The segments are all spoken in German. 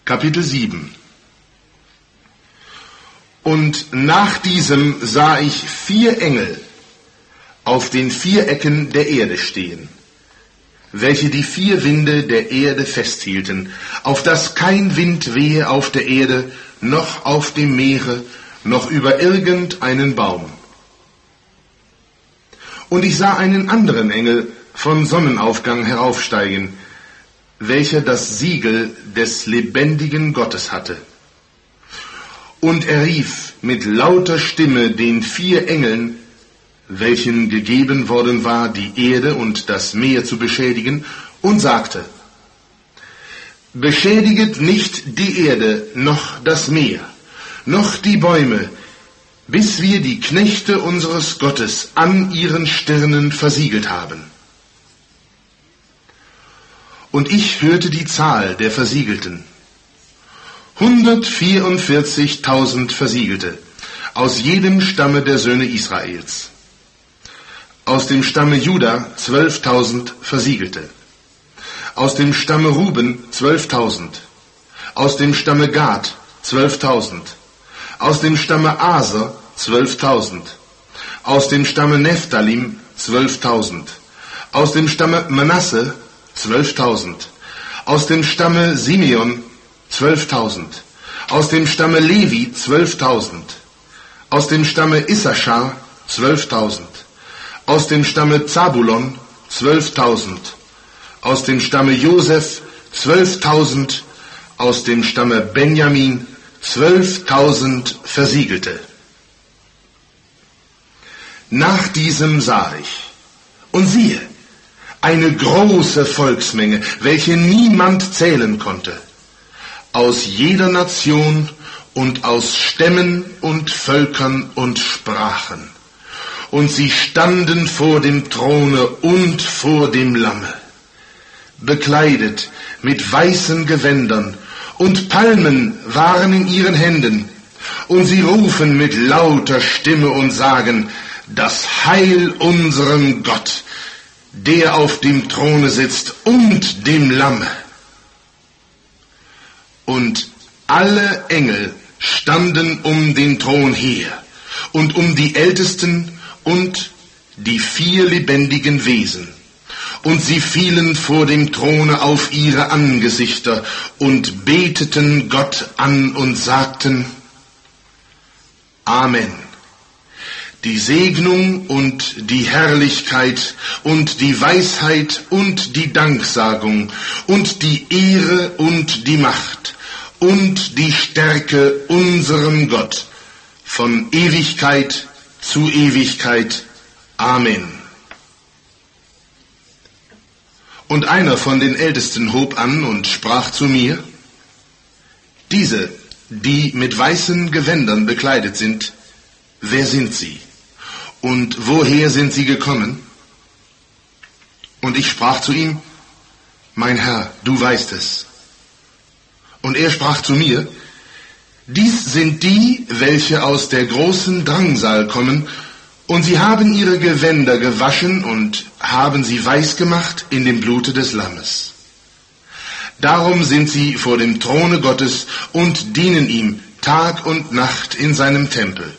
Kapitel 7. Und nach diesem sah ich 4 Engel auf den 4 Ecken der Erde stehen, welche die 4 Winde der Erde festhielten, auf dass kein Wind wehe auf der Erde, noch auf dem Meere, noch über irgendeinen Baum. Und ich sah einen anderen Engel von Sonnenaufgang heraufsteigen, welcher das Siegel des lebendigen Gottes hatte. Und er rief mit lauter Stimme den 4 Engeln, welchen gegeben worden war, die Erde und das Meer zu beschädigen, und sagte: Beschädiget nicht die Erde, noch das Meer, noch die Bäume, bis wir die Knechte unseres Gottes an ihren Stirnen versiegelt haben. Und ich hörte die Zahl der Versiegelten: 144.000 Versiegelte, aus jedem Stamme der Söhne Israels. Aus dem Stamme Juda 12.000 Versiegelte. Aus dem Stamme Ruben 12.000. Aus dem Stamme Gad 12.000. Aus dem Stamme Aser 12.000. Aus dem Stamme Nephthalim 12.000. Aus dem Stamme Manasse 12.000. Aus dem Stamme Simeon 12.000. Aus dem Stamme Levi 12.000. Aus dem Stamme Issachar 12.000. Aus dem Stamme Zabulon 12.000. Aus dem Stamme Josef 12.000. Aus dem Stamme Benjamin 12.000 Versiegelte. Nach diesem sah ich, und siehe, eine große Volksmenge, welche niemand zählen konnte, aus jeder Nation und aus Stämmen und Völkern und Sprachen. Und sie standen vor dem Throne und vor dem Lamme, bekleidet mit weißen Gewändern, und Palmen waren in ihren Händen, und sie rufen mit lauter Stimme und sagen: Das Heil unserem Gott, der auf dem Throne sitzt, und dem Lamme. Und alle Engel standen um den Thron her und um die Ältesten und die 4 lebendigen Wesen. Und sie fielen vor dem Throne auf ihre Angesichter und beteten Gott an und sagten: Amen. Die Segnung und die Herrlichkeit und die Weisheit und die Danksagung und die Ehre und die Macht und die Stärke unserem Gott von Ewigkeit zu Ewigkeit. Amen. Und einer von den Ältesten hob an und sprach zu mir: Diese, die mit weißen Gewändern bekleidet sind, wer sind sie? Und woher sind sie gekommen? Und ich sprach zu ihm: Mein Herr, du weißt es. Und er sprach zu mir: Dies sind die, welche aus der großen Drangsal kommen, und sie haben ihre Gewänder gewaschen und haben sie weiß gemacht in dem Blute des Lammes. Darum sind sie vor dem Throne Gottes und dienen ihm Tag und Nacht in seinem Tempel.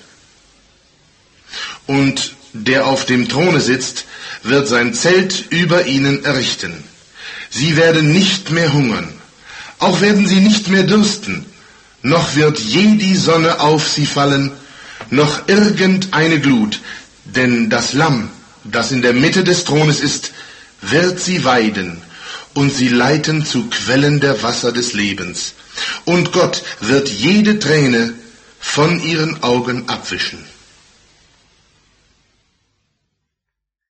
Und der auf dem Throne sitzt, wird sein Zelt über ihnen errichten. Sie werden nicht mehr hungern, auch werden sie nicht mehr dürsten, noch wird je die Sonne auf sie fallen, noch irgendeine Glut, denn das Lamm, das in der Mitte des Thrones ist, wird sie weiden, und sie leiten zu Quellen der Wasser des Lebens. Und Gott wird jede Träne von ihren Augen abwischen.